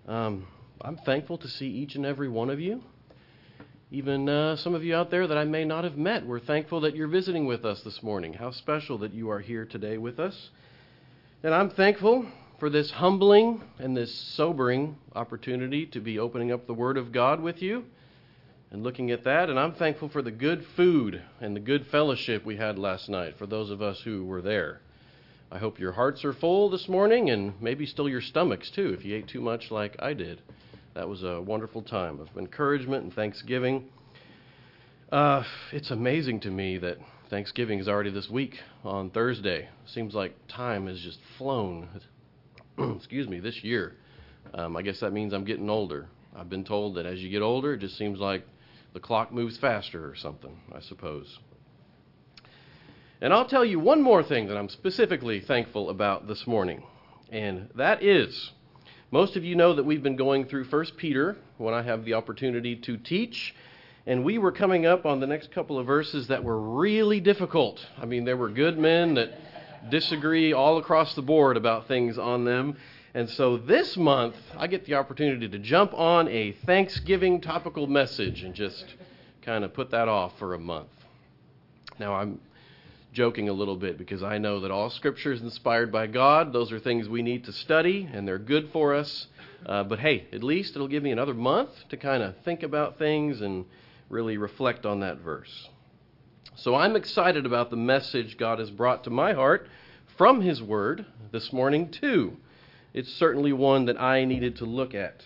I'm thankful to see each and every one of you. Even some of you out there that I may not have met, we're thankful that you're visiting with us this morning. How special that you are here today with us. And I'm thankful for this humbling and this sobering opportunity to be opening up the Word of God with you and looking at that. And I'm thankful for the good food and the good fellowship we had last night for those of us who were there. I hope your hearts are full this morning and maybe still your stomachs too if you ate too much like I did. That was a wonderful time of encouragement and thanksgiving. It's amazing to me that Thanksgiving is already this week on Thursday. Seems like time has just flown, this year. I guess that means I'm getting older. I've been told that as you get older, it just seems like the clock moves faster or something, I suppose. And I'll tell you one more thing that I'm specifically thankful about this morning, and that is, most of you know that we've been going through 1 Peter when I have the opportunity to teach, and we were coming up on the next couple of verses that were really difficult. I mean, there were good men that disagree all across the board about things on them, and so this month I get the opportunity to jump on a Thanksgiving topical message and just kind of put that off for a month. Now, I'm joking a little bit because I know that all Scripture is inspired by God. Those are things we need to study, and they're good for us. But hey, at least it'll give me another month to kind of think about things and really reflect on that verse. So I'm excited about the message God has brought to my heart from His Word this morning, too. It's certainly one that I needed to look at.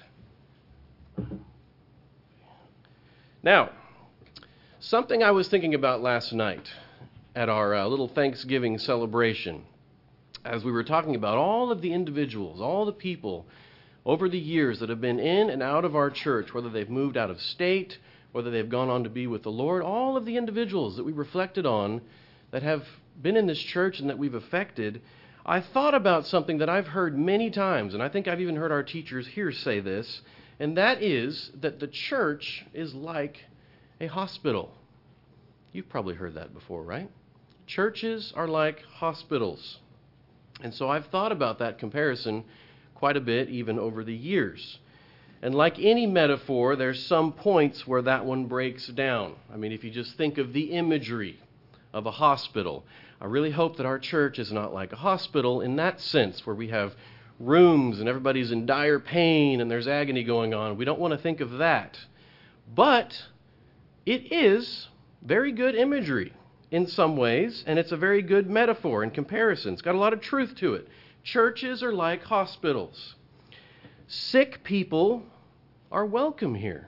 Now, something I was thinking about last night at our little Thanksgiving celebration, as we were talking about all of the individuals, all the people over the years that have been in and out of our church, whether they've moved out of state, whether they've gone on to be with the Lord, all of the individuals that we reflected on that have been in this church and that we've affected, I thought about something that I've heard many times, and I think I've even heard our teachers here say this, and that is that the church is like a hospital. You've probably heard that before, right? Churches are like hospitals. And so I've thought about that comparison quite a bit, even over the years. And like any metaphor, there's some points where that one breaks down. I mean, if you just think of the imagery of a hospital, I really hope that our church is not like a hospital in that sense, where we have rooms and everybody's in dire pain and there's agony going on. We don't want to think of that. But it is very good imagery in some ways, and it's a very good metaphor in comparison. It's got a lot of truth to it. Churches are like hospitals. Sick people are welcome here.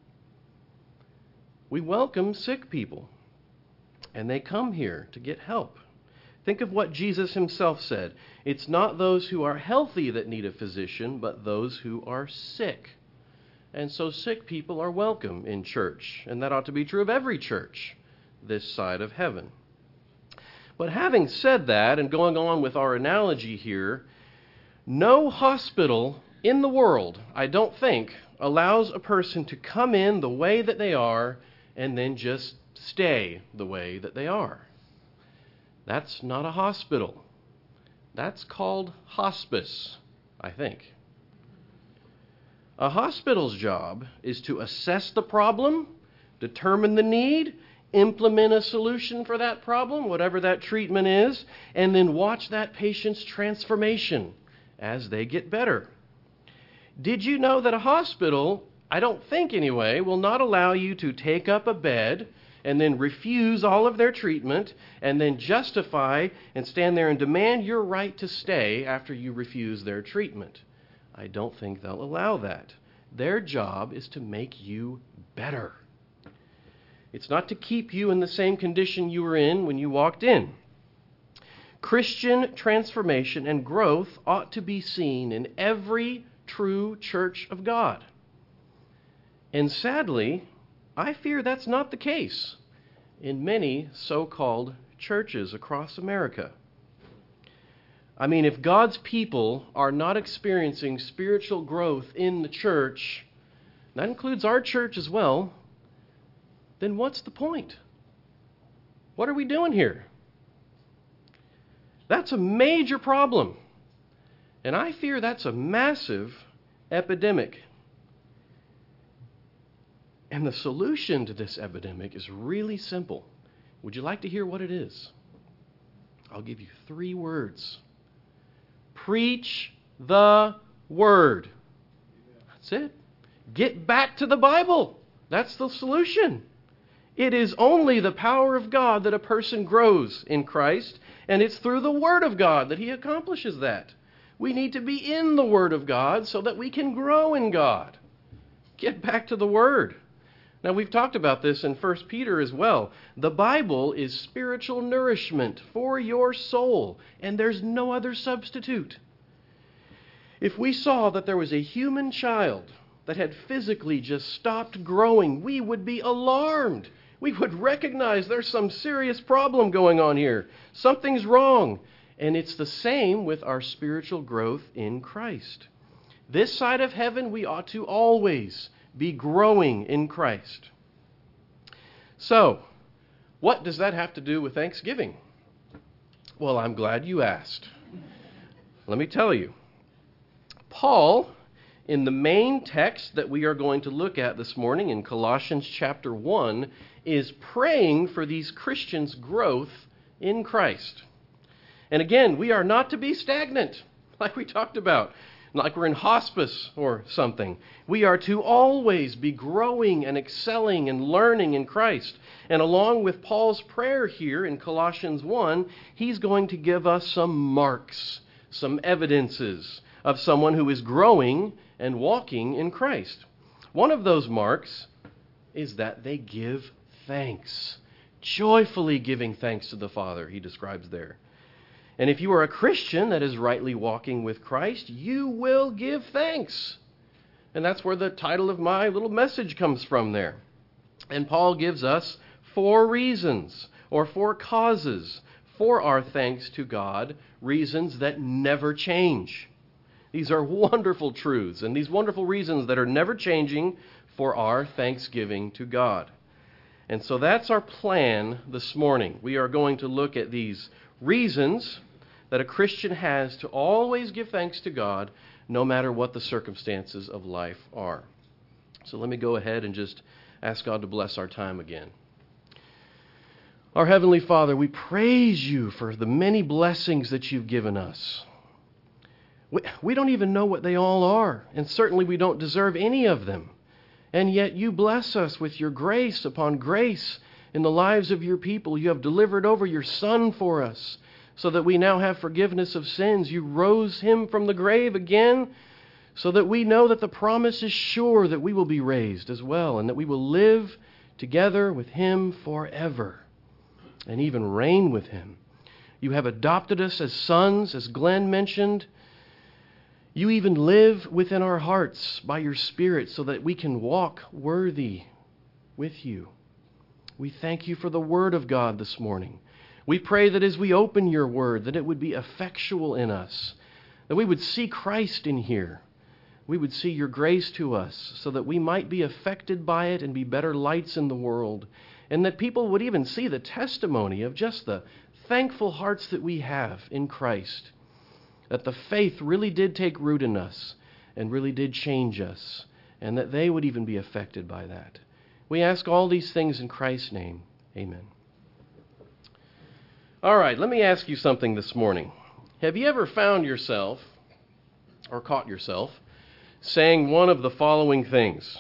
We welcome sick people, and they come here to get help. Think of what Jesus himself said. It's not those who are healthy that need a physician, but those who are sick. And so sick people are welcome in church, and that ought to be true of every church this side of heaven. But having said that, and going on with our analogy here, no hospital in the world, I don't think, allows a person to come in the way that they are and then just stay the way that they are. That's not a hospital. That's called hospice, I think. A hospital's job is to assess the problem, determine the need, implement a solution for that problem, whatever that treatment is, and then watch that patient's transformation as they get better. Did you know that a hospital, I don't think anyway, will not allow you to take up a bed and then refuse all of their treatment and then justify and stand there and demand your right to stay after you refuse their treatment? I don't think they'll allow that. Their job is to make you better. It's not to keep you in the same condition you were in when you walked in. Christian transformation and growth ought to be seen in every true church of God. And sadly, I fear that's not the case in many so-called churches across America. I mean, if God's people are not experiencing spiritual growth in the church, that includes our church as well, then what's the point? What are we doing here? That's a major problem. And I fear that's a massive epidemic. And the solution to this epidemic is really simple. Would you like to hear what it is? I'll give you 3 words. Preach the Word. That's it. Get back to the Bible. That's the solution. It is only the power of God that a person grows in Christ, and it's through the Word of God that He accomplishes that. We need to be in the Word of God so that we can grow in God. Get back to the Word. Now, we've talked about this in 1 Peter as well. The Bible is spiritual nourishment for your soul, and there's no other substitute. If we saw that there was a human child that had physically just stopped growing, we would be alarmed. We would recognize there's some serious problem going on here. Something's wrong. And it's the same with our spiritual growth in Christ. This side of heaven, we ought to always be growing in Christ. So, what does that have to do with Thanksgiving? Well, I'm glad you asked. Let me tell you. Paul, in the main text that we are going to look at this morning in Colossians chapter 1, is praying for these Christians' growth in Christ. And again, we are not to be stagnant, like we talked about. Like we're in hospice or something. We are to always be growing and excelling and learning in Christ. And along with Paul's prayer here in Colossians 1, he's going to give us some marks, some evidences of someone who is growing and walking in Christ. One of those marks is that they give thanks. Joyfully giving thanks to the Father, he describes there. And if you are a Christian that is rightly walking with Christ, you will give thanks. And that's where the title of my little message comes from there. And Paul gives us 4 reasons or 4 causes for our thanks to God, reasons that never change. These are wonderful truths and these wonderful reasons that are never changing for our thanksgiving to God. And so that's our plan this morning. We are going to look at these reasons that a Christian has to always give thanks to God no matter what the circumstances of life are. So let me go ahead and just ask God to bless our time again. Our Heavenly Father, we praise you for the many blessings that you've given us. We don't even know what they all are, and certainly we don't deserve any of them. And yet you bless us with your grace upon grace in the lives of your people. You have delivered over your Son for us so that we now have forgiveness of sins. You rose him from the grave again so that we know that the promise is sure that we will be raised as well and that we will live together with him forever and even reign with him. You have adopted us as sons, as Glenn mentioned. You even live within our hearts by your Spirit so that we can walk worthy with you. We thank you for the Word of God this morning. We pray that as we open your Word, that it would be effectual in us, that we would see Christ in here. We would see your grace to us so that we might be affected by it and be better lights in the world, and that people would even see the testimony of just the thankful hearts that we have in Christ, that the faith really did take root in us and really did change us, and that they would even be affected by that. We ask all these things in Christ's name. Amen. All right, let me ask you something this morning. Have you ever found yourself, or caught yourself, saying one of the following things?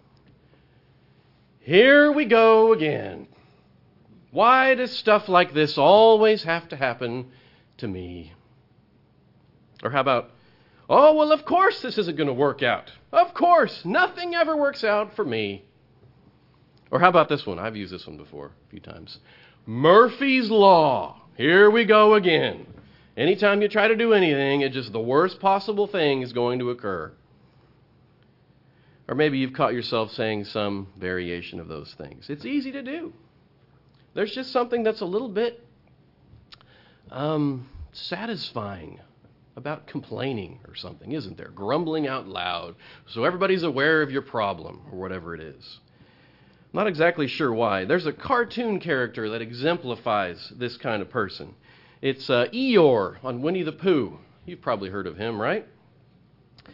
Here we go again. Why does stuff like this always have to happen to me? Or how about, oh, well, of course this isn't going to work out. Of course, nothing ever works out for me. Or how about this one? I've used this one before a few times. Murphy's Law. Here we go again. Anytime you try to do anything, it's just the worst possible thing is going to occur. Or maybe you've caught yourself saying some variation of those things. It's easy to do. There's just something that's a little bit satisfying about complaining or something, isn't there? Grumbling out loud so everybody's aware of your problem or whatever it is. I'm not exactly sure why. There's a cartoon character that exemplifies this kind of person. It's Eeyore on Winnie the Pooh. You've probably heard of him, right?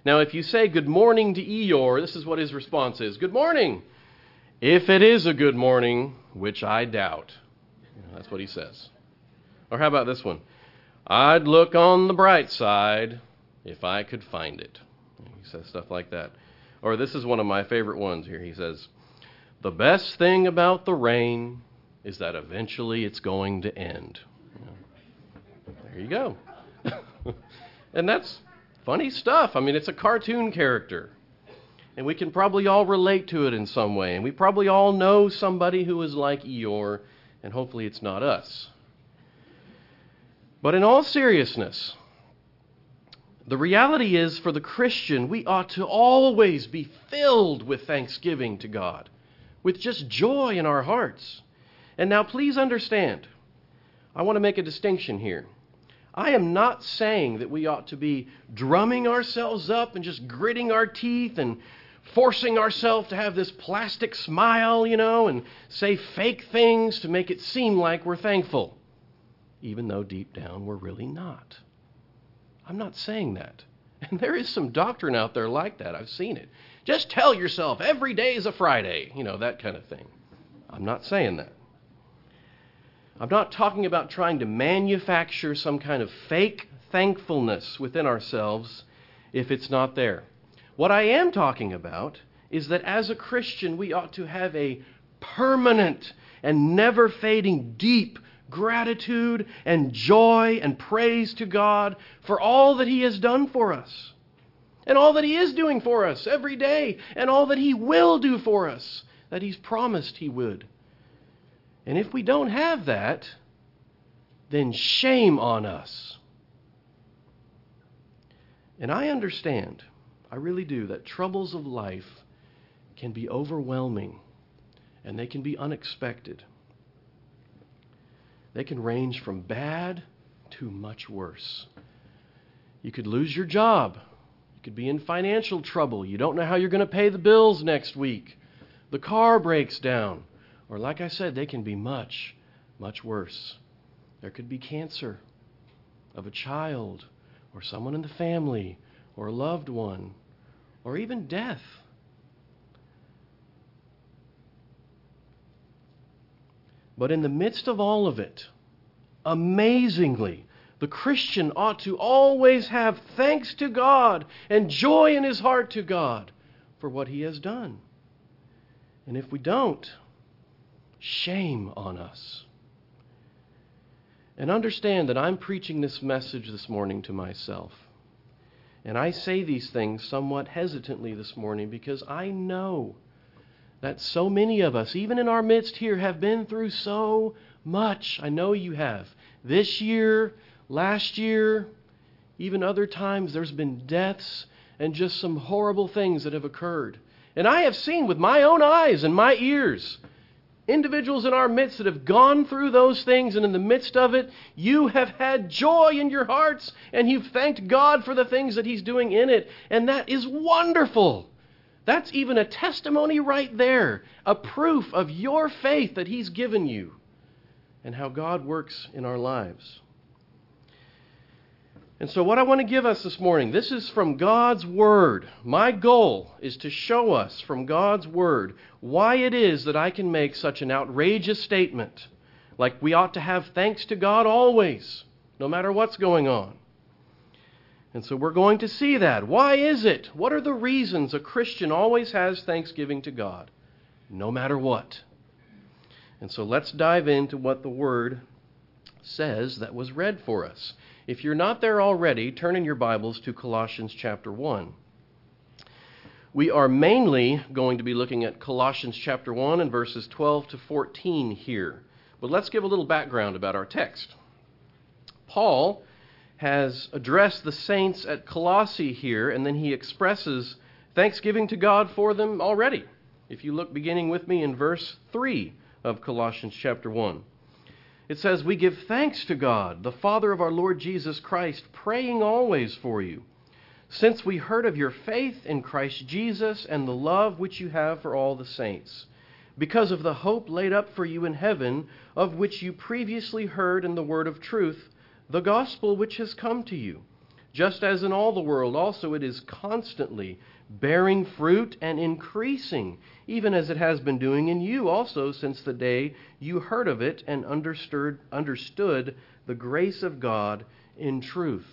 Now, if you say good morning to Eeyore, this is what his response is. Good morning. If it is a good morning, which I doubt. That's what he says. Or how about this one? I'd look on the bright side if I could find it. He says stuff like that. Or this is one of my favorite ones here. He says, the best thing about the rain is that eventually it's going to end. There you go. And that's funny stuff. I mean, it's a cartoon character. And we can probably all relate to it in some way. And we probably all know somebody who is like Eeyore, and hopefully it's not us. But in all seriousness, the reality is for the Christian, we ought to always be filled with thanksgiving to God, with just joy in our hearts. And now please understand, I want to make a distinction here. I am not saying that we ought to be drumming ourselves up and just gritting our teeth and forcing ourselves to have this plastic smile, and say fake things to make it seem like we're thankful, even though deep down we're really not. I'm not saying that. And there is some doctrine out there like that. I've seen it. Just tell yourself every day is a Friday, that kind of thing. I'm not saying that. I'm not talking about trying to manufacture some kind of fake thankfulness within ourselves if it's not there. What I am talking about is that as a Christian, we ought to have a permanent and never fading deep gratitude and joy and praise to God for all that He has done for us, and all that He is doing for us every day, and all that He will do for us, that He's promised He would. And if we don't have that, then shame on us. And I understand, I really do, that troubles of life can be overwhelming, and they can be unexpected. They can range from bad to much worse. You could lose your job. You could be in financial trouble. You don't know how you're going to pay the bills next week. The car breaks down. Or like I said, they can be much, much worse. There could be cancer of a child or someone in the family or a loved one or even death. But in the midst of all of it, amazingly, the Christian ought to always have thanks to God and joy in his heart to God for what He has done. And if we don't, shame on us. And understand that I'm preaching this message this morning to myself. And I say these things somewhat hesitantly this morning because I know that so many of us, even in our midst here, have been through so much. I know you have. This year, last year, even other times, there's been deaths and just some horrible things that have occurred. And I have seen with my own eyes and my ears individuals in our midst that have gone through those things, and in the midst of it, you have had joy in your hearts, and you've thanked God for the things that He's doing in it. And that is wonderful. That's even a testimony right there, a proof of your faith that He's given you and how God works in our lives. And so what I want to give us this morning, this is from God's Word. My goal is to show us from God's Word why it is that I can make such an outrageous statement, like we ought to have thanks to God always, no matter what's going on. And so we're going to see that. Why is it? What are the reasons a Christian always has thanksgiving to God, no matter what? And so let's dive into what the Word says that was read for us. If you're not there already, turn in your Bibles to Colossians chapter 1. We are mainly going to be looking at Colossians chapter 1 and verses 12 to 14 here. But let's give a little background about our text. Paul has addressed the saints at Colossae here, and then he expresses thanksgiving to God for them already. If you look beginning with me in verse 3 of Colossians chapter 1. It says, "We give thanks to God, the Father of our Lord Jesus Christ, praying always for you, since we heard of your faith in Christ Jesus and the love which you have for all the saints, because of the hope laid up for you in heaven, of which you previously heard in the word of truth, the gospel which has come to you, just as in all the world also it is constantly bearing fruit and increasing, even as it has been doing in you also since the day you heard of it and understood the grace of God in truth.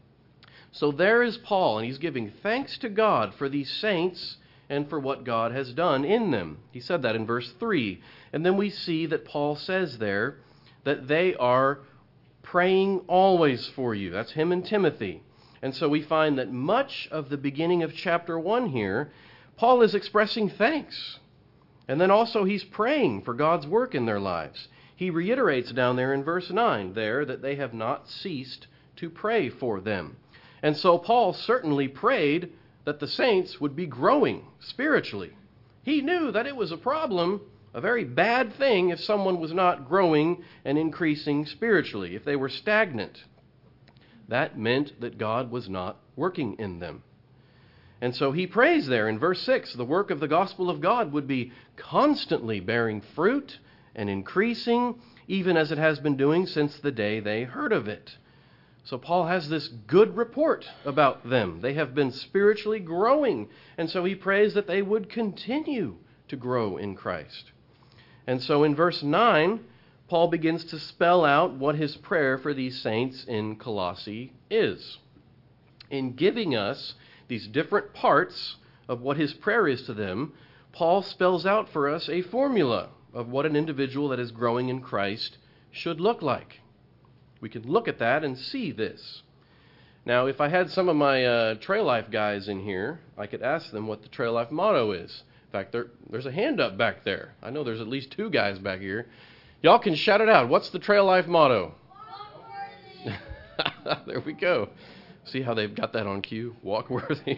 So there is Paul, and he's giving thanks to God for these saints and for what God has done in them. He said that in verse 3. And then we see that Paul says there that they are praying always for you. That's him and Timothy. And so we find that much of the beginning of chapter 1 here, Paul is expressing thanks. And then also he's praying for God's work in their lives. He reiterates down there in verse 9 there that they have not ceased to pray for them. And so Paul certainly prayed that the saints would be growing spiritually. He knew that it was a problem, a very bad thing, if someone was not growing and increasing spiritually, if they were stagnant. That meant that God was not working in them. And so he prays there in verse 6, the work of the gospel of God would be constantly bearing fruit and increasing, even as it has been doing since the day they heard of it. So Paul has this good report about them. They have been spiritually growing, and so he prays that they would continue to grow in Christ. And so in verse 9, Paul begins to spell out what his prayer for these saints in Colossae is. In giving us these different parts of what his prayer is to them, Paul spells out for us a formula of what an individual that is growing in Christ should look like. We can look at that and see this. Now, if I had some of my Trail Life guys in here, I could ask them what the Trail Life motto is. In fact, there's a hand up back there. I know there's at least 2 guys back here. Y'all can shout it out. What's the Trail Life motto? Walk worthy. There we go. See how they've got that on cue? Walk worthy.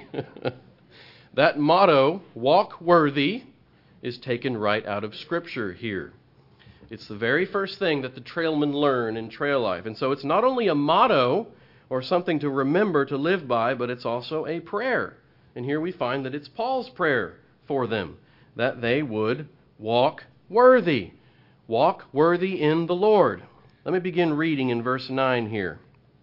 That motto, walk worthy, is taken right out of Scripture here. It's the very first thing that the trailmen learn in Trail Life. And so it's not only a motto or something to remember to live by, but it's also a prayer. And here we find that it's Paul's prayer for them, that they would walk worthy. Walk worthy in the Lord. Let me begin reading in verse 9 here.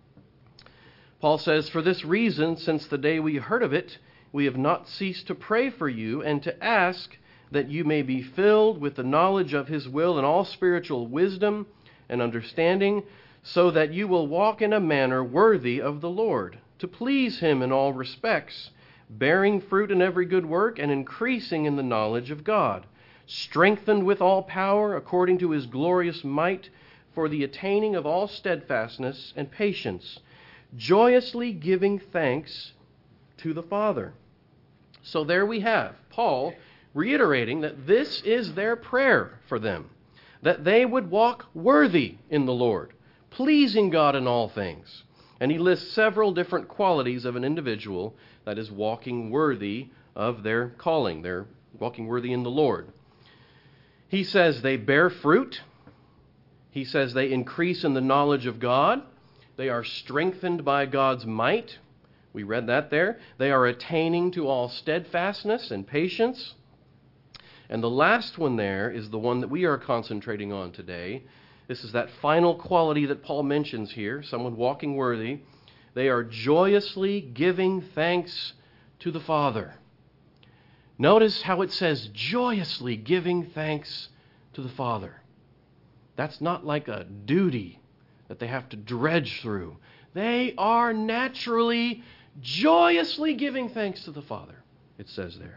Paul says, "For this reason, since the day we heard of it, we have not ceased to pray for you and to ask that you may be filled with the knowledge of his will and all spiritual wisdom and understanding, so that you will walk in a manner worthy of the Lord, to please him in all respects, bearing fruit in every good work and increasing in the knowledge of God, strengthened with all power according to his glorious might, for the attaining of all steadfastness and patience, joyously giving thanks to the Father." So there we have Paul reiterating that this is their prayer for them, that they would walk worthy in the Lord, pleasing God in all things. And he lists several different qualities of an individual that is walking worthy of their calling. They're walking worthy in the Lord. He says they bear fruit. He says they increase in the knowledge of God. They are strengthened by God's might. We read that there. They are attaining to all steadfastness and patience. And the last one there is the one that we are concentrating on today. This is that final quality that Paul mentions here, someone walking worthy. They are joyously giving thanks to the Father. Notice how it says joyously giving thanks to the Father. That's not like a duty that they have to dredge through. They are naturally, joyously giving thanks to the Father, it says there.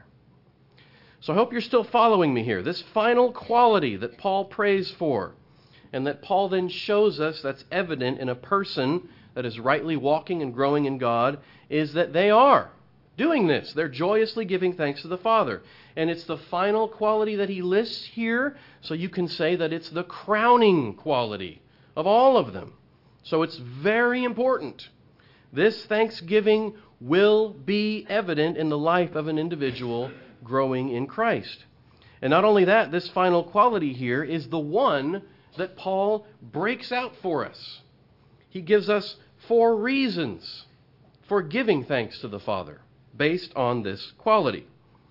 So I hope you're still following me here. This final quality that Paul prays for, and that Paul then shows us that's evident in a person that is rightly walking and growing in God, is that they are doing this. They're joyously giving thanks to the Father. And it's the final quality that he lists here, so you can say that it's the crowning quality of all of them. So it's very important. This thanksgiving will be evident in the life of an individual growing in Christ. And not only that, this final quality here is the one that Paul breaks out for us. He gives us 4 reasons for giving thanks to the Father based on this quality.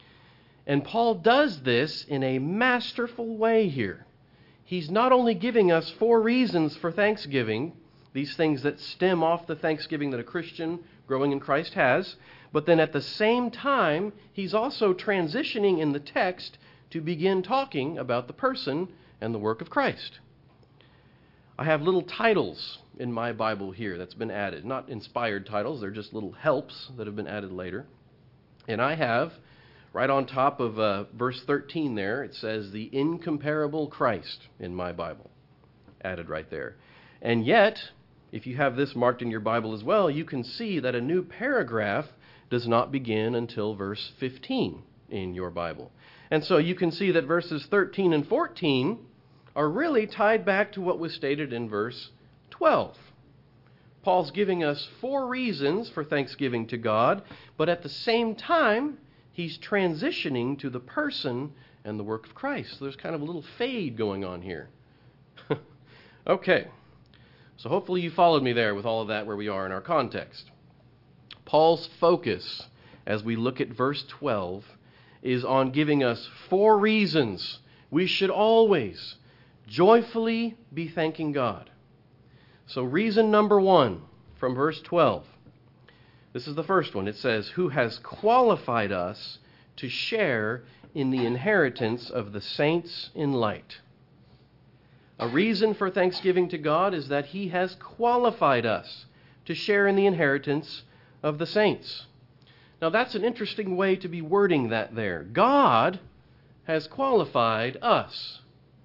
And Paul does this in a masterful way here. He's not only giving us 4 reasons for thanksgiving, these things that stem off the thanksgiving that a Christian growing in Christ has. But then at the same time, he's also transitioning in the text to begin talking about the person and the work of Christ. I have little titles in my Bible here that's been added. Not inspired titles, they're just little helps that have been added later. And I have, right on top of verse 13 there, it says, the incomparable Christ in my Bible, added right there. And yet, if you have this marked in your Bible as well, you can see that a new paragraph does not begin until verse 15 in your Bible. And so you can see that verses 13 and 14 are really tied back to what was stated in verse 12. Paul's giving us 4 reasons for thanksgiving to God, but at the same time, he's transitioning to the person and the work of Christ. So there's kind of a little fade going on here. Okay, so hopefully you followed me there with all of that where we are in our context. Paul's focus, as we look at verse 12, is on giving us 4 reasons we should always joyfully be thanking God. So reason number 1 from verse 12. This is the first one. It says, who has qualified us to share in the inheritance of the saints in light. A reason for thanksgiving to God is that he has qualified us to share in the inheritance of the saints. Now that's an interesting way to be wording that there. God has qualified us.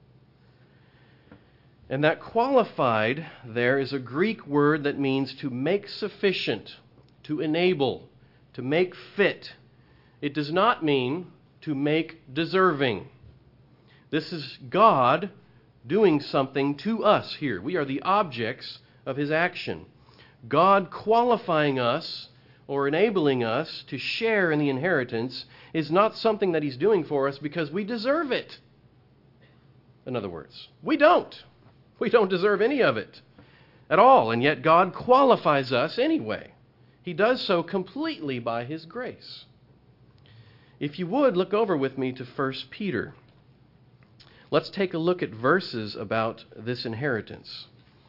And that qualified there is a Greek word that means to make sufficient, to enable, to make fit. It does not mean to make deserving. This is God doing something to us here. We are the objects of his action. God qualifying us or enabling us to share in the inheritance is not something that he's doing for us because we deserve it. In other words, we don't. We don't deserve any of it at all, and yet God qualifies us anyway. He does so completely by his grace. If you would, look over with me to 1 Peter. Let's take a look at verses about this inheritance.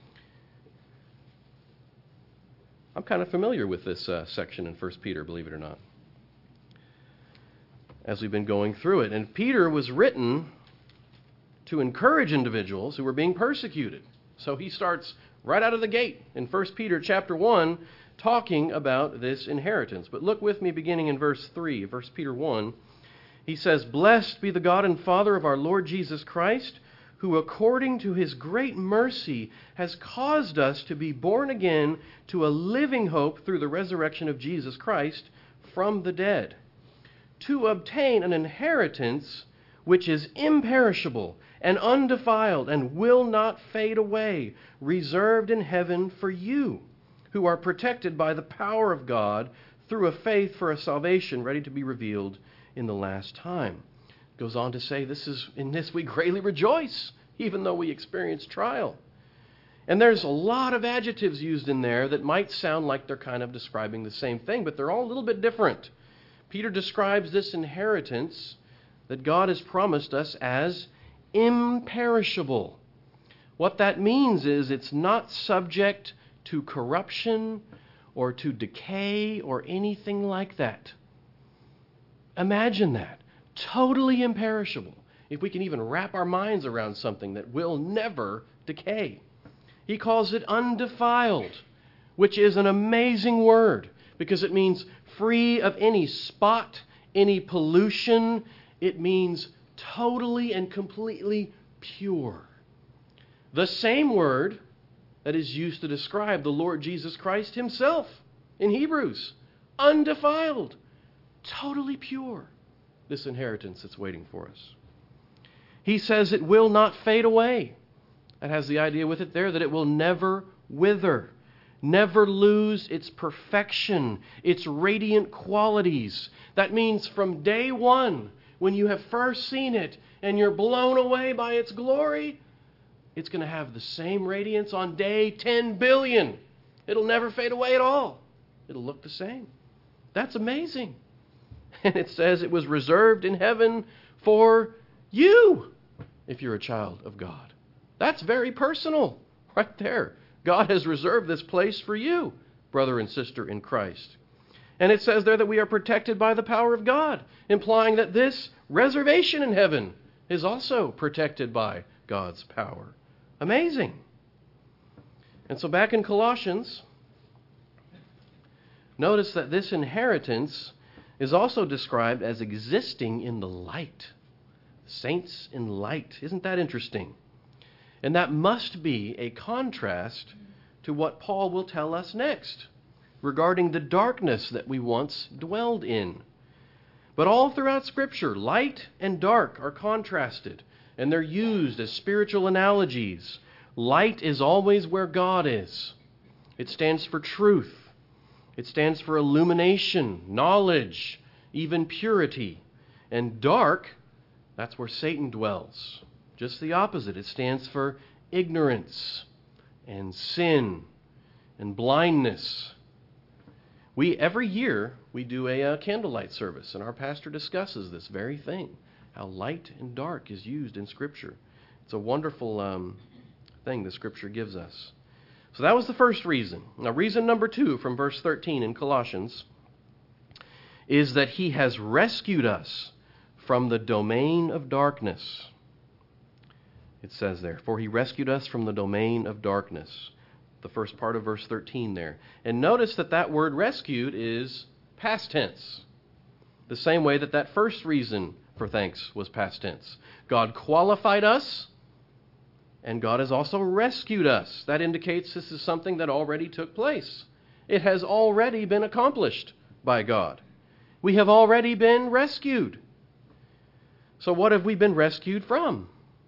I'm kind of familiar with this section in 1 Peter, believe it or not, as we've been going through it. And Peter was written to encourage individuals who were being persecuted. So he starts right out of the gate in 1 Peter chapter 1 talking about this inheritance. But look with me beginning in verse 3, 1 Peter 1. He says, blessed be the God and Father of our Lord Jesus Christ, who according to his great mercy has caused us to be born again to a living hope through the resurrection of Jesus Christ from the dead, to obtain an inheritance which is imperishable and undefiled and will not fade away, reserved in heaven for you, who are protected by the power of God through a faith for a salvation ready to be revealed in the last time. Goes on to say, in this we greatly rejoice, even though we experience trial. And there's a lot of adjectives used in there that might sound like they're kind of describing the same thing, but they're all a little bit different. Peter describes this inheritance that God has promised us as imperishable. What that means is it's not subject to corruption or to decay or anything like that. Imagine that. Totally imperishable. If we can even wrap our minds around something that will never decay. He calls it undefiled, which is an amazing word because it means free of any spot, any pollution. It means totally and completely pure. The same word that is used to describe the Lord Jesus Christ himself in Hebrews. Undefiled. Totally pure. This inheritance that's waiting for us. He says it will not fade away. That has the idea with it there that it will never wither. Never lose its perfection, its radiant qualities. That means from day one, when you have first seen it and you're blown away by its glory, it's going to have the same radiance on day 10 billion. It'll never fade away at all. It'll look the same. That's amazing. And it says it was reserved in heaven for you, if you're a child of God. That's very personal right there. God has reserved this place for you. brother and sister in Christ. And it says there that we are protected by the power of God, implying that this reservation in heaven is also protected by God's power. Amazing. And so back in Colossians, notice that this inheritance is also described as existing in the light. Saints in light. Isn't that interesting? And that must be a contrast to what Paul will tell us next regarding the darkness that we once dwelled in. But all throughout Scripture, light and dark are contrasted, and they're used as spiritual analogies. Light is always where God is. It stands for truth. It stands for illumination, knowledge, even purity. And dark, that's where Satan dwells. Just the opposite. It stands for ignorance and sin and blindness. Every year, we do a candlelight service, and our pastor discusses this very thing, how light and dark is used in Scripture. It's a wonderful thing the Scripture gives us. So that was the first reason. Now, reason number 2 from verse 13 in Colossians is that he has rescued us from the domain of darkness. It says there, for he rescued us from the domain of darkness. The first part of verse 13 there. And notice that that word rescued is past tense. The same way that that first reason for thanks was past tense. God qualified us, and God has also rescued us. That indicates this is something that already took place. It has already been accomplished by God. We have already been rescued. So what have we been rescued from?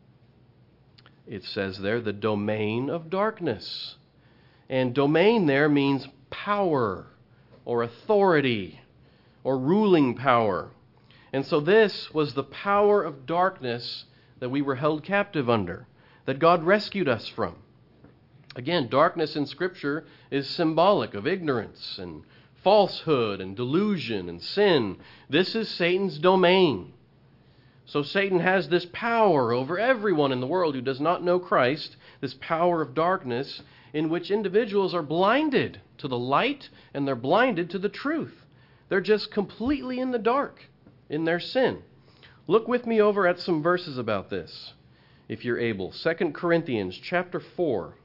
It says there, the domain of darkness. And domain there means power or authority or ruling power. And so this was the power of darkness that we were held captive under, that God rescued us from. Again, darkness in Scripture is symbolic of ignorance and falsehood and delusion and sin. This is Satan's domain. So Satan has this power over everyone in the world who does not know Christ, this power of darkness in which individuals are blinded to the light and they're blinded to the truth. They're just completely in the dark in their sin. Look with me over at some verses about this, if you're able. 2 Corinthians chapter 4.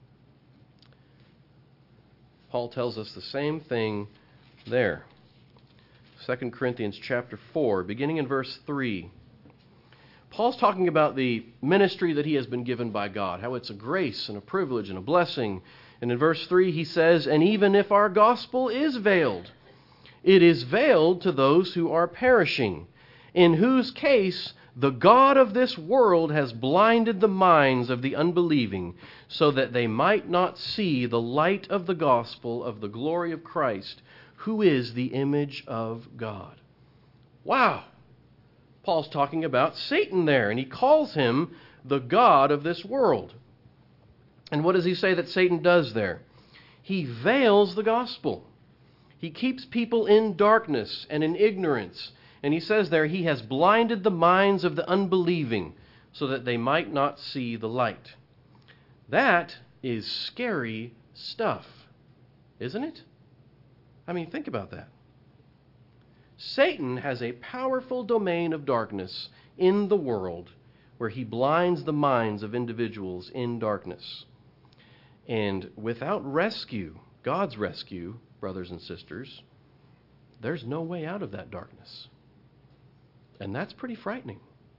Paul tells us the same thing there. 2 Corinthians chapter 4, beginning in verse 3. Paul's talking about the ministry that he has been given by God, how it's a grace and a privilege and a blessing. And in verse 3 he says, and even if our gospel is veiled, it is veiled to those who are perishing, in whose case the God of this world has blinded the minds of the unbelieving, so that they might not see the light of the gospel of the glory of Christ, who is the image of God. Wow! Paul's talking about Satan there, and he calls him the God of this world. And what does he say that Satan does there? He veils the gospel. He keeps people in darkness and in ignorance. And he says there, he has blinded the minds of the unbelieving so that they might not see the light. That is scary stuff, isn't it? I mean, think about that. Satan has a powerful domain of darkness in the world where he blinds the minds of individuals in darkness. And without rescue, God's rescue, brothers and sisters, there's no way out of that darkness. And that's pretty frightening.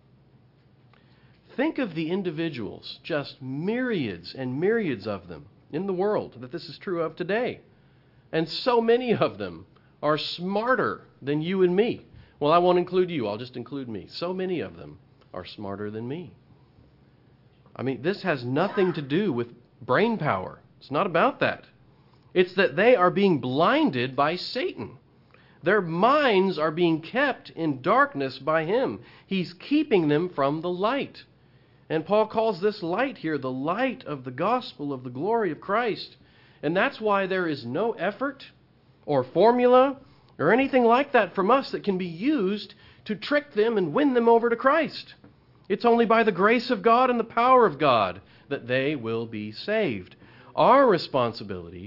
Think of the individuals, just myriads and myriads of them in the world that this is true of today. And so many of them are smarter than you and me. Well, I won't include you. I'll just include me. So many of them are smarter than me. I mean, this has nothing to do with brain power. It's not about that. It's that they are being blinded by Satan. Their minds are being kept in darkness by him. He's keeping them from the light. And Paul calls this light here the light of the gospel of the glory of Christ. And that's why there is no effort or formula or anything like that from us that can be used to trick them and win them over to Christ. It's only by the grace of God and the power of God that they will be saved. Our responsibility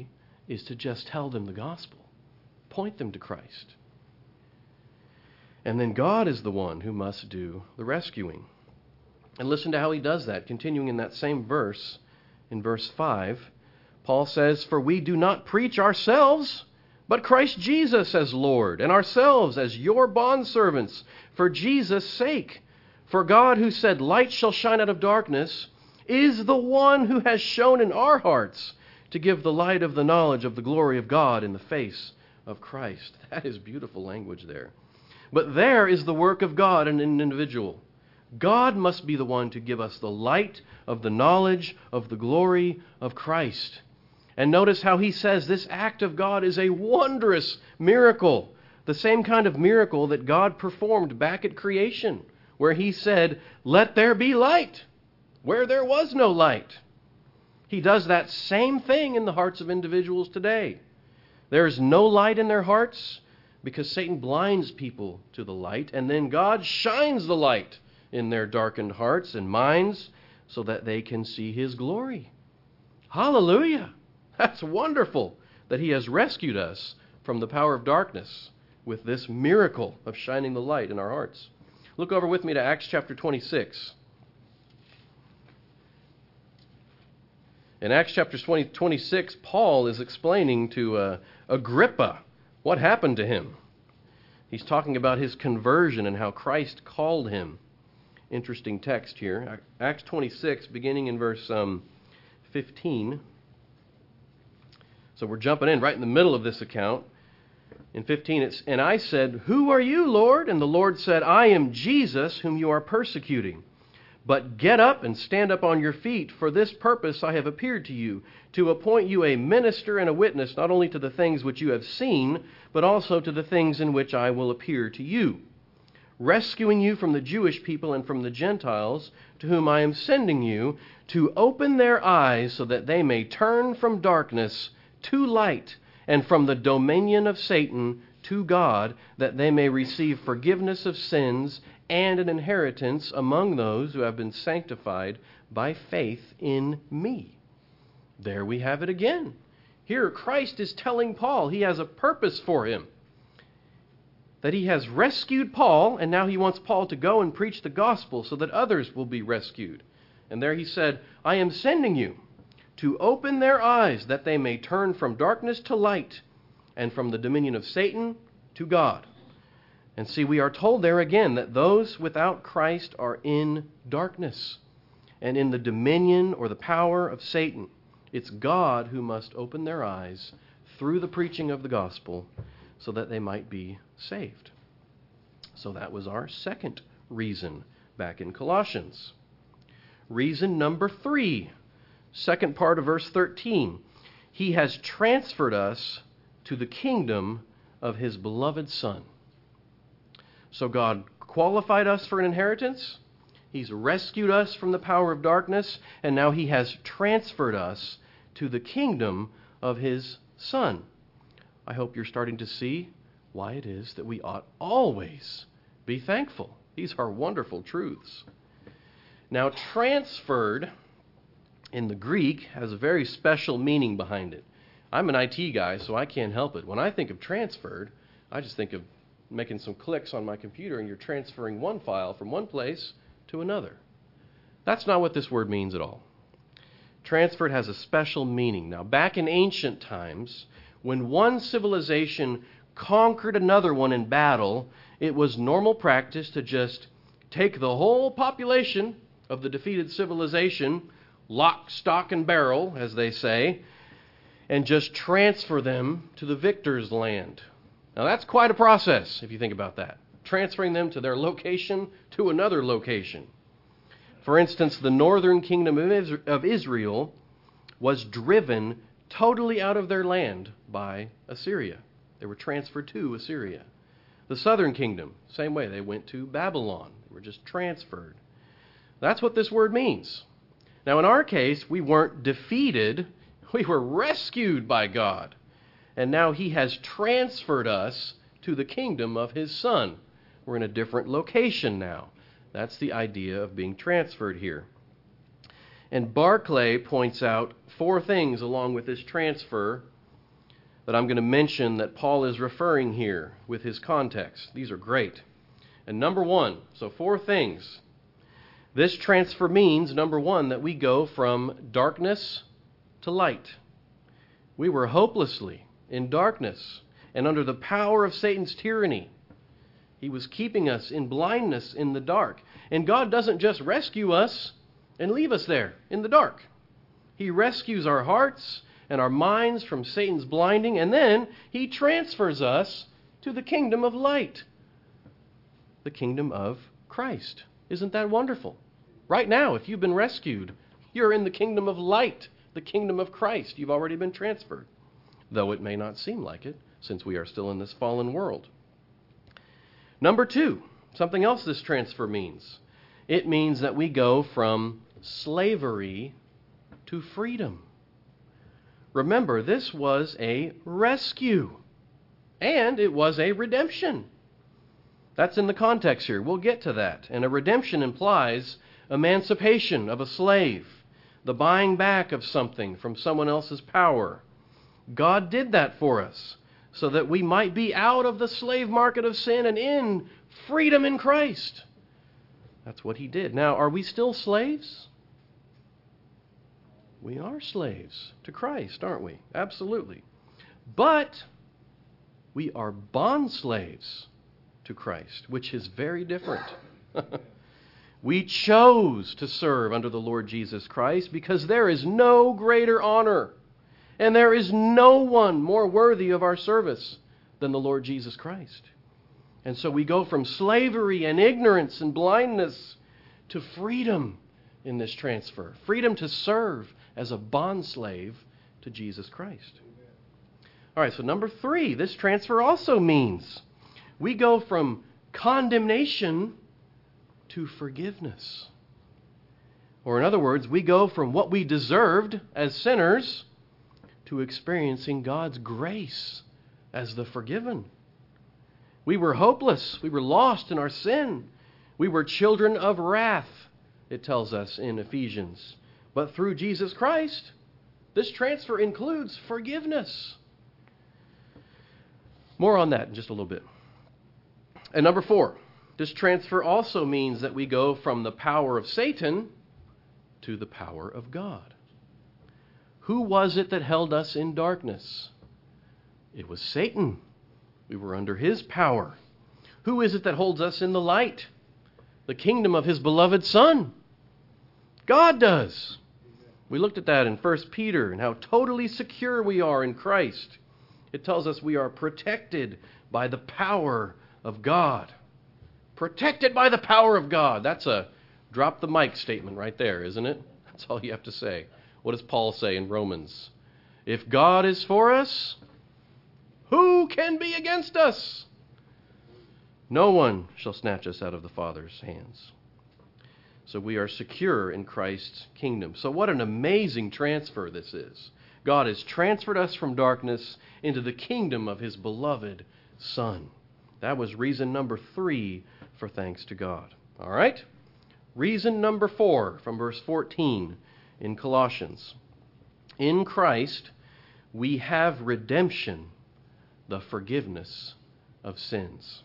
is to just tell them the gospel, point them to Christ. And then God is the one who must do the rescuing. And listen to how he does that. Continuing in that same verse, in verse 5, Paul says, "For we do not preach ourselves, but Christ Jesus as Lord, and ourselves as your bondservants for Jesus' sake. For God, who said, 'Light shall shine out of darkness,' is the one who has shone in our hearts to give the light of the knowledge of the glory of God in the face of Christ." That is beautiful language there. But there is the work of God in an individual. God must be the one to give us the light of the knowledge of the glory of Christ. And notice how he says this act of God is a wondrous miracle, the same kind of miracle that God performed back at creation, where he said, "Let there be light," where there was no light. He does that same thing in the hearts of individuals today. There is no light in their hearts because Satan blinds people to the light, and then God shines the light in their darkened hearts and minds so that they can see his glory. Hallelujah! That's wonderful that he has rescued us from the power of darkness with this miracle of shining the light in our hearts. Look over with me to Acts chapter 26. In Acts chapter 26, Paul is explaining to Agrippa what happened to him. He's talking about his conversion and how Christ called him. Interesting text here. Acts 26, beginning in verse 15. So we're jumping in right in the middle of this account. In 15, it's, "And I said, 'Who are you, Lord?' And the Lord said, 'I am Jesus, whom you are persecuting. But get up and stand up on your feet. For this purpose I have appeared to you, to appoint you a minister and a witness, not only to the things which you have seen, but also to the things in which I will appear to you, rescuing you from the Jewish people and from the Gentiles, to whom I am sending you, to open their eyes so that they may turn from darkness to light, and from the dominion of Satan to God, that they may receive forgiveness of sins and an inheritance among those who have been sanctified by faith in me." There we have it again. Here Christ is telling Paul he has a purpose for him, that he has rescued Paul, and now he wants Paul to go and preach the gospel so that others will be rescued. And there he said, "I am sending you to open their eyes that they may turn from darkness to light and from the dominion of Satan to God." And see, we are told there again that those without Christ are in darkness and in the dominion or the power of Satan. It's God who must open their eyes through the preaching of the gospel so that they might be saved. So that was our second reason back in Colossians. Reason number 3, second part of verse 13. He has transferred us to the kingdom of his beloved Son. So God qualified us for an inheritance. He's rescued us from the power of darkness, and now he has transferred us to the kingdom of his Son. I hope you're starting to see why it is that we ought always be thankful. These are wonderful truths. Now, transferred in the Greek has a very special meaning behind it. I'm an IT guy, so I can't help it. When I think of transferred, I just think of making some clicks on my computer and you're transferring one file from one place to another. That's not what this word means at all. Transferred has a special meaning. Now, back in ancient times, when one civilization conquered another one in battle, it was normal practice to just take the whole population of the defeated civilization, lock, stock, and barrel, as they say, and just transfer them to the victor's land. Now, that's quite a process, if you think about that. Transferring them to their location to another location. For instance, the northern kingdom of Israel was driven totally out of their land by Assyria. They were transferred to Assyria. The southern kingdom, same way. They went to Babylon. They were just transferred. That's what this word means. Now, in our case, we weren't defeated. We were rescued by God. And now he has transferred us to the kingdom of his Son. We're in a different location now. That's the idea of being transferred here. And Barclay points out 4 things along with this transfer that I'm going to mention that Paul is referring here with his context. These are great. And number one, so 4 things. This transfer means, number one, that we go from darkness to light. We were hopelessly in darkness and under the power of Satan's tyranny. He was keeping us in blindness in the dark. And God doesn't just rescue us and leave us there in the dark. He rescues our hearts and our minds from Satan's blinding, and then He transfers us to the kingdom of light, the kingdom of Christ. Isn't that wonderful? Right now, if you've been rescued, you're in the kingdom of light, the kingdom of Christ. You've already been transferred, though it may not seem like it, since we are still in this fallen world. Number 2, something else this transfer means. It means that we go from slavery to freedom. Remember, this was a rescue, and it was a redemption. That's in the context here. We'll get to that. And a redemption implies emancipation of a slave, the buying back of something from someone else's power. God did that for us so that we might be out of the slave market of sin and in freedom in Christ. That's what He did. Now, are we still slaves? We are slaves to Christ, aren't we? Absolutely. But we are bond slaves to Christ, which is very different. We chose to serve under the Lord Jesus Christ because there is no greater honor and there is no one more worthy of our service than the Lord Jesus Christ. And so we go from slavery and ignorance and blindness to freedom in this transfer. Freedom to serve as a bondslave to Jesus Christ. All right, so number 3, this transfer also means we go from condemnation to forgiveness. Or in other words, we go from what we deserved as sinners to experiencing God's grace as the forgiven. We were hopeless. We were lost in our sin. We were children of wrath, it tells us in Ephesians. But through Jesus Christ, this transfer includes forgiveness. More on that in just a little bit. And number 4, this transfer also means that we go from the power of Satan to the power of God. Who was it that held us in darkness? It was Satan. We were under his power. Who is it that holds us in the light? The kingdom of His beloved Son. God does. We looked at that in 1 Peter and how totally secure we are in Christ. It tells us we are protected by the power of God. Protected by the power of God. That's a drop the mic statement right there, isn't it? That's all you have to say. What does Paul say in Romans? If God is for us, who can be against us? No one shall snatch us out of the Father's hands. So we are secure in Christ's kingdom. So what an amazing transfer this is. God has transferred us from darkness into the kingdom of His beloved Son. That was reason number 3 for thanks to God. All right? Reason number 4 from verse 14 in Colossians. In Christ we have redemption, the forgiveness of sins.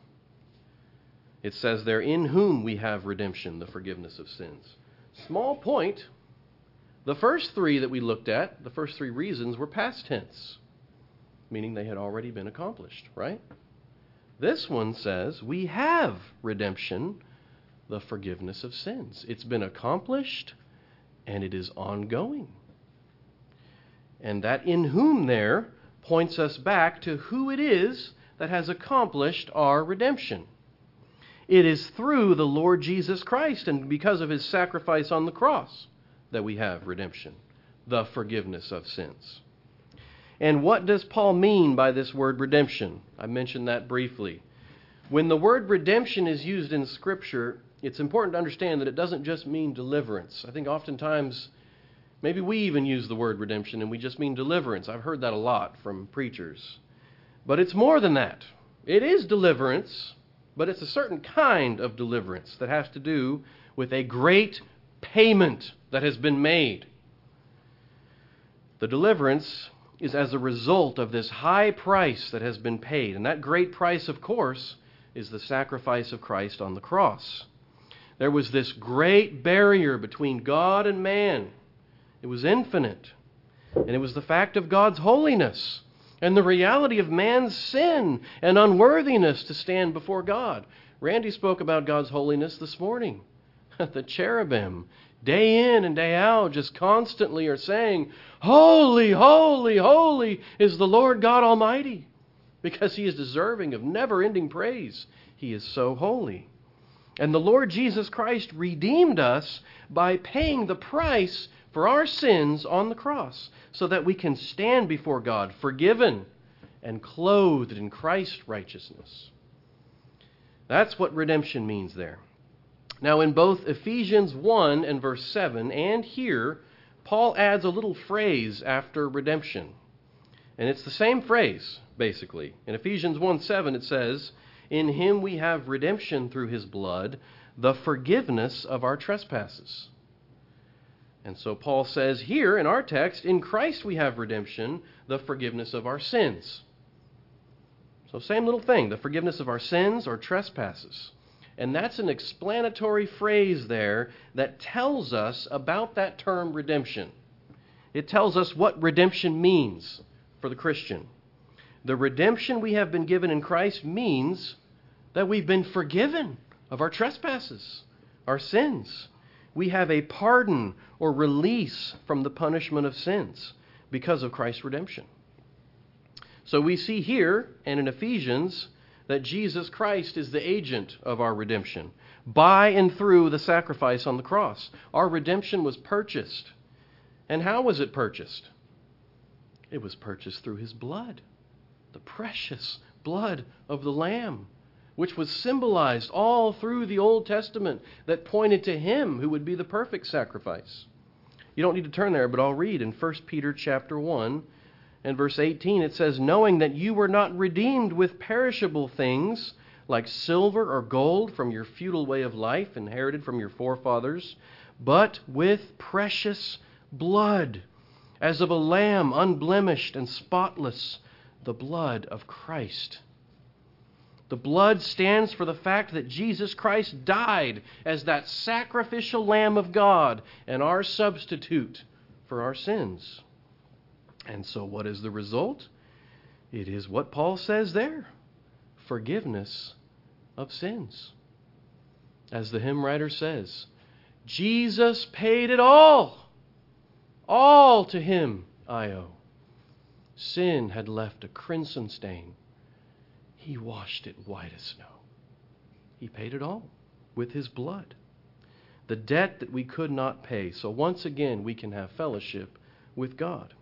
It says there, in whom we have redemption, the forgiveness of sins. Small point. The first 3 that we looked at, the first 3 reasons, were past tense, meaning they had already been accomplished, right? This one says we have redemption, the forgiveness of sins. It's been accomplished and it is ongoing. And that in whom there points us back to who it is that has accomplished our redemption. It is through the Lord Jesus Christ and because of His sacrifice on the cross that we have redemption, the forgiveness of sins. And what does Paul mean by this word redemption? I mentioned that briefly. When the word redemption is used in Scripture, it's important to understand that it doesn't just mean deliverance. I think oftentimes, maybe we even use the word redemption and we just mean deliverance. I've heard that a lot from preachers. But it's more than that. It is deliverance, but it's a certain kind of deliverance that has to do with a great payment that has been made. The deliverance is as a result of this high price that has been paid. And that great price, of course, is the sacrifice of Christ on the cross. There was this great barrier between God and man. It was infinite. And it was the fact of God's holiness and the reality of man's sin and unworthiness to stand before God. Randy spoke about God's holiness this morning. The cherubim, day in and day out, just constantly are saying, "Holy, holy, holy is the Lord God Almighty," because He is deserving of never-ending praise. He is so holy. And the Lord Jesus Christ redeemed us by paying the price for our sins on the cross, so that we can stand before God forgiven and clothed in Christ's righteousness. That's what redemption means there. Now, in both Ephesians 1 and verse 7 and here, Paul adds a little phrase after redemption. And it's the same phrase, basically. In Ephesians 1:7 it says, "In Him we have redemption through His blood, the forgiveness of our trespasses." And so Paul says here in our text, in Christ we have redemption, the forgiveness of our sins. So same little thing, the forgiveness of our sins or trespasses. And that's an explanatory phrase there that tells us about that term redemption. It tells us what redemption means for the Christian. The redemption we have been given in Christ means that we've been forgiven of our trespasses, our sins. We have a pardon or release from the punishment of sins because of Christ's redemption. So we see here and in Ephesians that Jesus Christ is the agent of our redemption by and through the sacrifice on the cross. Our redemption was purchased. And how was it purchased? It was purchased through His blood, the precious blood of the Lamb, which was symbolized all through the Old Testament that pointed to Him who would be the perfect sacrifice. You don't need to turn there, but I'll read in 1 Peter chapter 1 and verse 18. It says, "Knowing that you were not redeemed with perishable things like silver or gold from your futile way of life inherited from your forefathers, but with precious blood, as of a lamb unblemished and spotless, the blood of Christ." The blood stands for the fact that Jesus Christ died as that sacrificial Lamb of God and our substitute for our sins. And so what is the result? It is what Paul says there, forgiveness of sins. As the hymn writer says, Jesus paid it all to Him I owe. Sin had left a crimson stain. He washed it white as snow. He paid it all with His blood. The debt that we could not pay. So once again, we can have fellowship with God.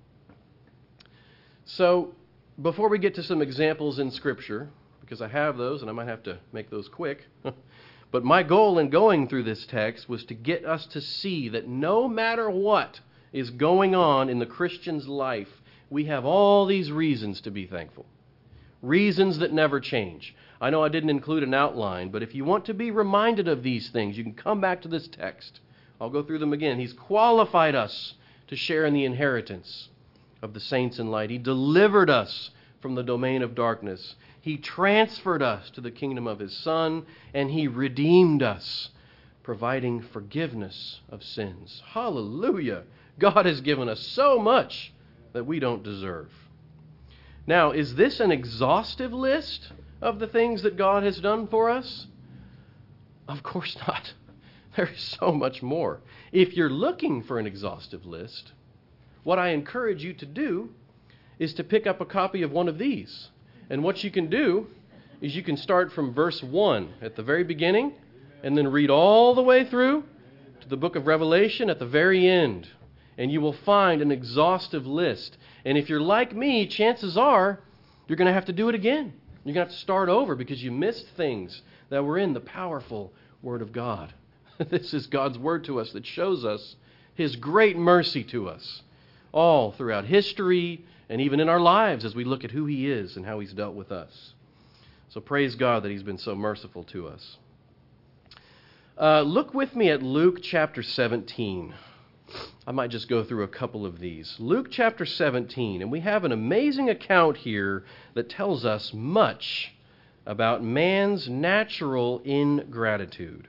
So before we get to some examples in Scripture, because I have those and I might have to make those quick, but my goal in going through this text was to get us to see that no matter what is going on in the Christian's life, we have all these reasons to be thankful. Reasons that never change. I know I didn't include an outline, but if you want to be reminded of these things, you can come back to this text. I'll go through them again. He's qualified us to share in the inheritance of the saints in light. He delivered us from the domain of darkness. He transferred us to the kingdom of His Son, and He redeemed us, providing forgiveness of sins. Hallelujah! God has given us so much that we don't deserve. Now, is this an exhaustive list of the things that God has done for us? Of course not. There is so much more. If you're looking for an exhaustive list, what I encourage you to do is to pick up a copy of one of these. And what you can do is you can start from verse 1 at the very beginning and then read all the way through to the book of Revelation at the very end. And you will find an exhaustive list. And if you're like me, chances are you're going to have to do it again. You're going to have to start over because you missed things that were in the powerful Word of God. This is God's Word to us that shows us His great mercy to us all throughout history and even in our lives as we look at who He is and how He's dealt with us. So praise God that He's been so merciful to us. Look with me at Luke chapter 17. I might just go through a couple of these. Luke chapter 17, and we have an amazing account here that tells us much about man's natural ingratitude.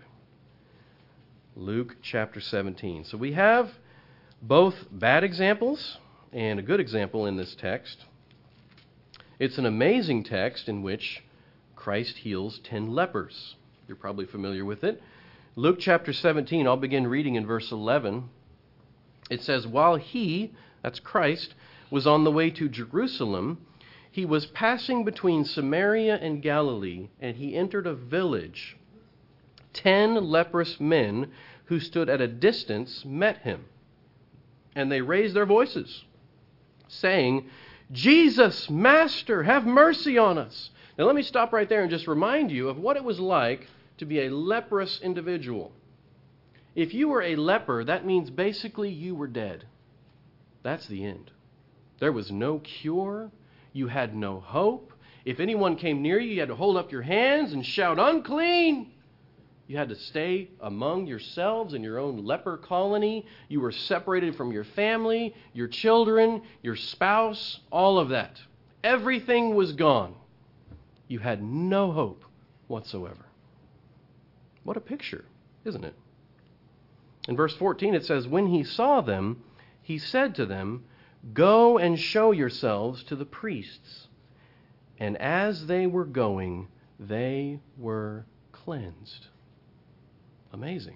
Luke chapter 17. So we have both bad examples and a good example in this text. It's an amazing text in which Christ heals 10 lepers. You're probably familiar with it. Luke chapter 17, I'll begin reading in verse 11. It says, "While he," that's Christ, "was on the way to Jerusalem, he was passing between Samaria and Galilee, and he entered a village. 10 leprous men who stood at a distance met him, and they raised their voices, saying, 'Jesus, Master, have mercy on us.'" Now let me stop right there and just remind you of what it was like to be a leprous individual. If you were a leper, that means basically you were dead. That's the end. There was no cure. You had no hope. If anyone came near you, you had to hold up your hands and shout, "Unclean!" You had to stay among yourselves in your own leper colony. You were separated from your family, your children, your spouse, all of that. Everything was gone. You had no hope whatsoever. What a picture, isn't it? In verse 14 it says, "When he saw them, he said to them, 'Go and show yourselves to the priests.' And as they were going, they were cleansed." Amazing.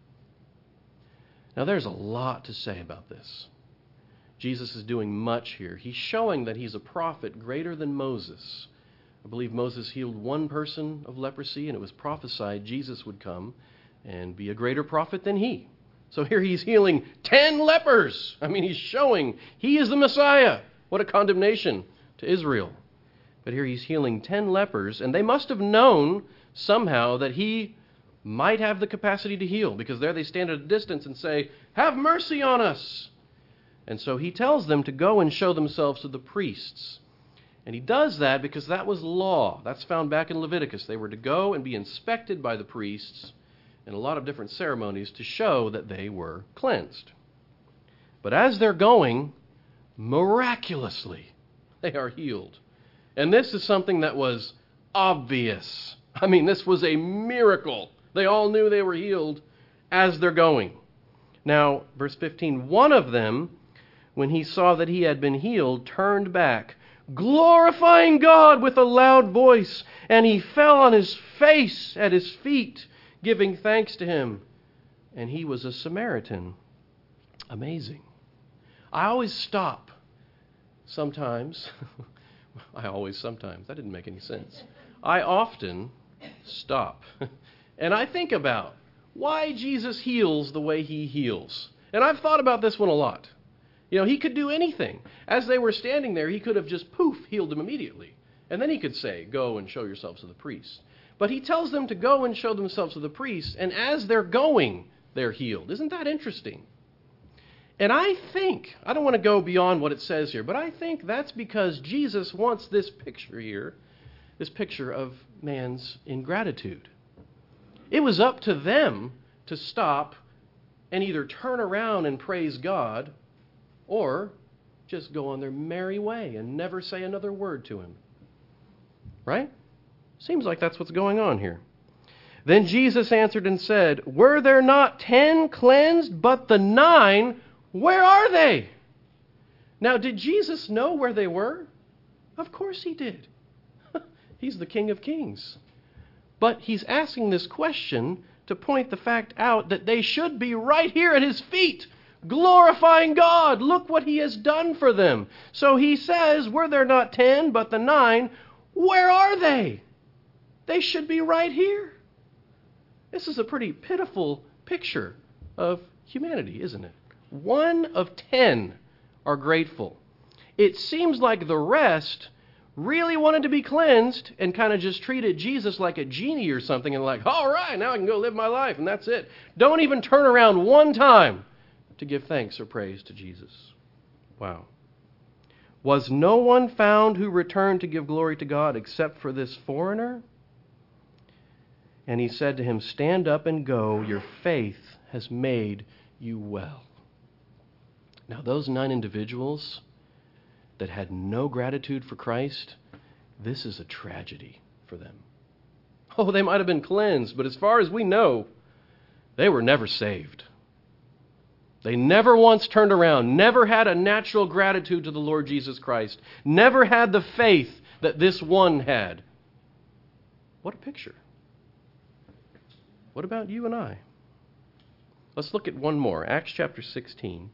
Now there's a lot to say about this. Jesus is doing much here. He's showing that he's a prophet greater than Moses. I believe Moses healed one person of leprosy, and it was prophesied Jesus would come and be a greater prophet than he. So here he's healing 10 lepers. I mean, he's showing he is the Messiah. What a condemnation to Israel. But here he's healing 10 lepers, and they must have known somehow that he might have the capacity to heal, because there they stand at a distance and say, "Have mercy on us." And so he tells them to go and show themselves to the priests. And he does that because that was law. That's found back in Leviticus. They were to go and be inspected by the priests in a lot of different ceremonies to show that they were cleansed. But as they're going, miraculously, they are healed. And this is something that was obvious. I mean, this was a miracle. They all knew they were healed as they're going. Now, verse 15, "One of them, when he saw that he had been healed, turned back, glorifying God with a loud voice, and he fell on his face at his feet, giving thanks to him. And he was a Samaritan." Amazing. I always stop sometimes. That didn't make any sense. I often stop. And I think about why Jesus heals the way he heals. And I've thought about this one a lot. You know, he could do anything. As they were standing there, he could have just, poof, healed them immediately. And then he could say, "Go and show yourselves to the priests." But he tells them to go and show themselves to the priests, and as they're going, they're healed. Isn't that interesting? And I think, I don't want to go beyond what it says here, but I think that's because Jesus wants this picture here, this picture of man's ingratitude. It was up to them to stop and either turn around and praise God, or just go on their merry way and never say another word to him. Right? Seems like that's what's going on here. "Then Jesus answered and said, 'Were there not 10 cleansed, but the 9, where are they?'" Now, did Jesus know where they were? Of course he did. He's the King of Kings. But he's asking this question to point the fact out that they should be right here at his feet, glorifying God. Look what he has done for them. So he says, "Were there not 10, but the 9, where are they?" They should be right here. This is a pretty pitiful picture of humanity, isn't it? 1 of 10 are grateful. It seems like the rest really wanted to be cleansed and kind of just treated Jesus like a genie or something and like, "All right, now I can go live my life," and that's it. Don't even turn around one time to give thanks or praise to Jesus. Wow. "Was no one found who returned to give glory to God except for this foreigner?" And he said to him, "Stand up and go. Your faith has made you well." Now, those 9 individuals that had no gratitude for Christ, this is a tragedy for them. Oh, they might have been cleansed, but as far as we know, they were never saved. They never once turned around, never had a natural gratitude to the Lord Jesus Christ, never had the faith that this one had. What a picture. What about you and I? Let's look at one more, Acts chapter 16.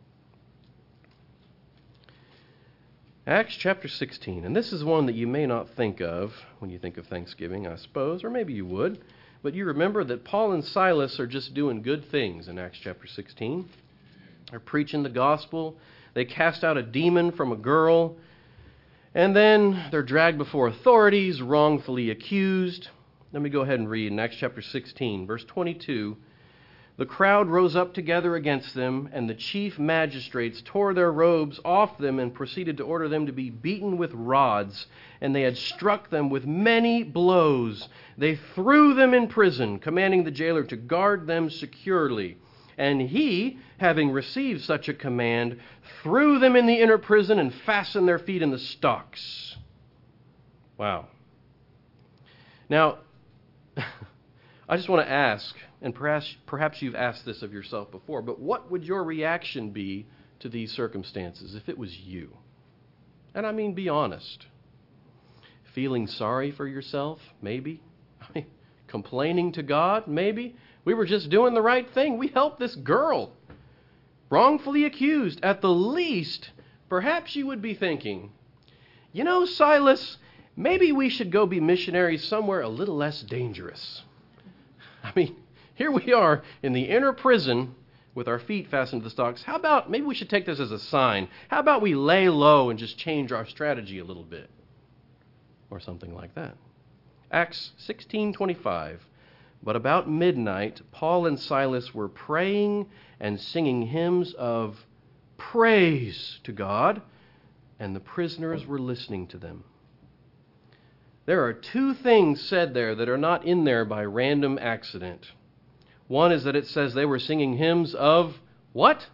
Acts chapter 16, and this is one that you may not think of when you think of Thanksgiving, I suppose, or maybe you would, but you remember that Paul and Silas are just doing good things in Acts chapter 16. They're preaching the gospel, they cast out a demon from a girl, and then they're dragged before authorities, wrongfully accused. Let me go ahead and read in Acts chapter 16, verse 22. The crowd rose up together against them, and the chief magistrates tore their robes off them and proceeded to order them to be beaten with rods. And they had struck them with many blows. They threw them in prison, commanding the jailer to guard them securely. And he, having received such a command, threw them in the inner prison and fastened their feet in the stocks. Wow. Now, I just want to ask, and perhaps you've asked this of yourself before, but what would your reaction be to these circumstances if it was you? And I mean, be honest. Feeling sorry for yourself? Maybe. Complaining to God? Maybe. We were just doing the right thing. We helped this girl. Wrongfully accused. At the least, perhaps you would be thinking, you know, Silas, maybe we should go be missionaries somewhere a little less dangerous. I mean, here we are in the inner prison with our feet fastened to the stocks. How about, maybe we should take this as a sign. How about we lay low and just change our strategy a little bit? Or something like that. Acts 16:25. But about midnight, Paul and Silas were praying and singing hymns of praise to God, and the prisoners were listening to them. There are 2 things said there that are not in there by random accident. One is that it says they were singing hymns of what?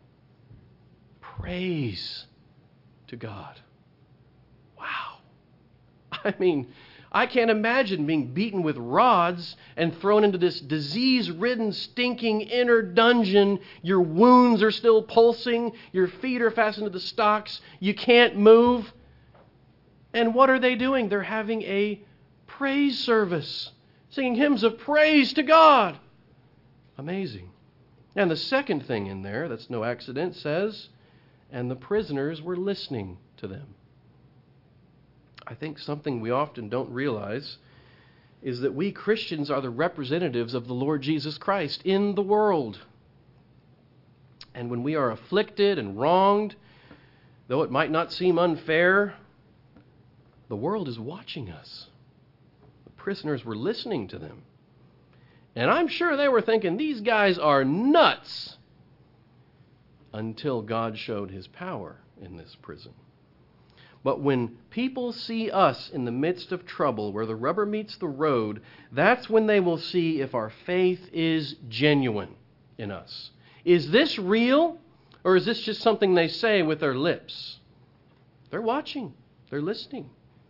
Praise to God. Wow. I mean, I can't imagine being beaten with rods and thrown into this disease-ridden, stinking inner dungeon. Your wounds are still pulsing. Your feet are fastened to the stocks. You can't move. And what are they doing? They're having a praise service, singing hymns of praise to God. Amazing. And the second thing in there, that's no accident, says, and the prisoners were listening to them. I think something we often don't realize is that we Christians are the representatives of the Lord Jesus Christ in the world. And when we are afflicted and wronged, though it might not seem unfair, the world is watching us. The prisoners were listening to them. And I'm sure they were thinking, these guys are nuts, until God showed his power in this prison. But when people see us in the midst of trouble, where the rubber meets the road, that's when they will see if our faith is genuine in us. Is this real, or is this just something they say with their lips? They're watching. They're listening.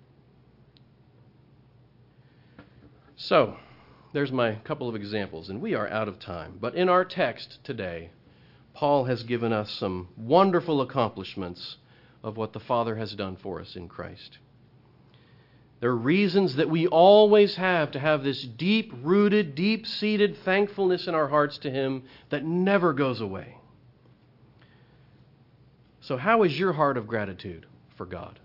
So, there's my couple of examples, and we are out of time. But in our text today, Paul has given us some wonderful accomplishments of what the Father has done for us in Christ. There are reasons that we always have to have this deep-rooted, deep-seated thankfulness in our hearts to Him that never goes away. So how is your heart of gratitude for God?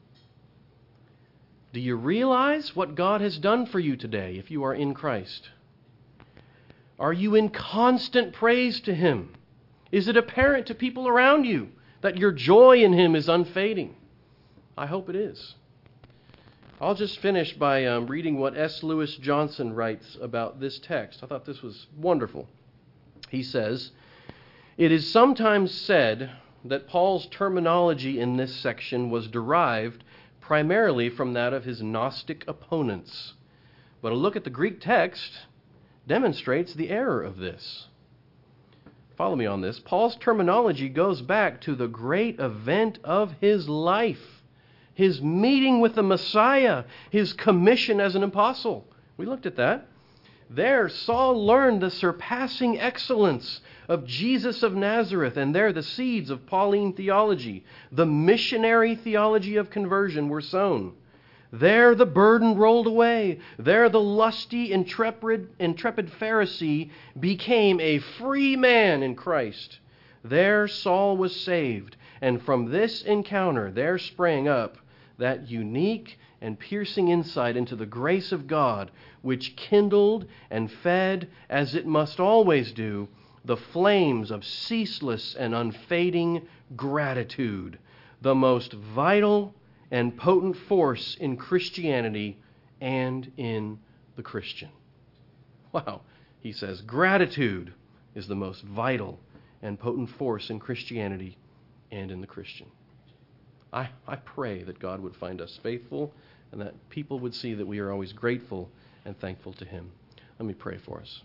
Do you realize what God has done for you today if you are in Christ? Are you in constant praise to Him? Is it apparent to people around you that your joy in Him is unfading? I hope it is. I'll just finish by reading what S. Lewis Johnson writes about this text. I thought this was wonderful. He says, "It is sometimes said that Paul's terminology in this section was derived primarily from that of his Gnostic opponents. But a look at the Greek text demonstrates the error of this. follow me on this, Paul's terminology goes back to the great event of his life, his meeting with the Messiah, his commission as an apostle. We looked at that. There, Saul learned the surpassing excellence of Jesus of Nazareth, and there the seeds of Pauline theology, the missionary theology of conversion, were sown. There the burden rolled away. There the lusty, intrepid Pharisee became a free man in Christ. There Saul was saved, and from this encounter there sprang up that unique and piercing insight into the grace of God, which kindled and fed, as it must always do, the flames of ceaseless and unfading gratitude, the most vital and potent force in Christianity and in the Christian. Wow, he says, gratitude is the most vital and potent force in Christianity and in the Christian. I pray that God would find us faithful and that people would see that we are always grateful and thankful to Him. Let me pray for us.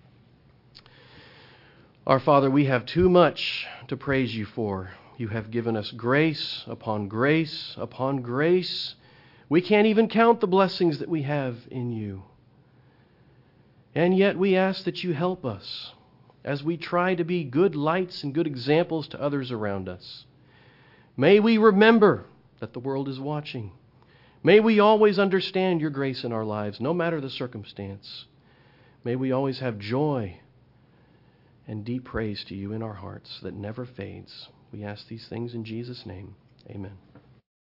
Our Father, we have too much to praise You for. You have given us grace upon grace upon grace. We can't even count the blessings that we have in You. And yet we ask that You help us as we try to be good lights and good examples to others around us. May we remember that the world is watching. May we always understand Your grace in our lives, no matter the circumstance. May we always have joy and deep praise to You in our hearts that never fades. We ask these things in Jesus' name. Amen.